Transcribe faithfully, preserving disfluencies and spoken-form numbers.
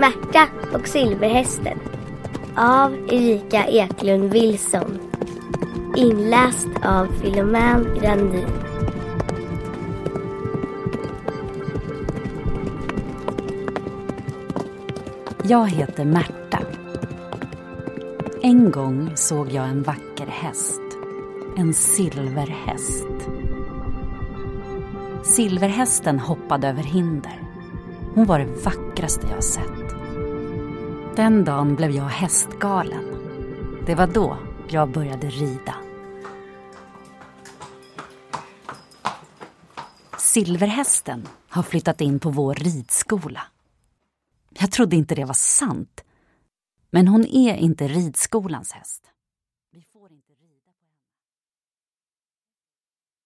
Märta och Silverhästen av Erika Eklund Wilson. Inläst av Filomän Grandin. Jag heter Märta. En gång såg jag en vacker häst. En silverhäst. Silverhästen hoppade över hinder. Hon var det vackraste jag sett. Den dagen blev jag hästgalen. Det var då jag började rida. Silverhästen har flyttat in på vår ridskola. Jag trodde inte det var sant. Men hon är inte ridskolans häst.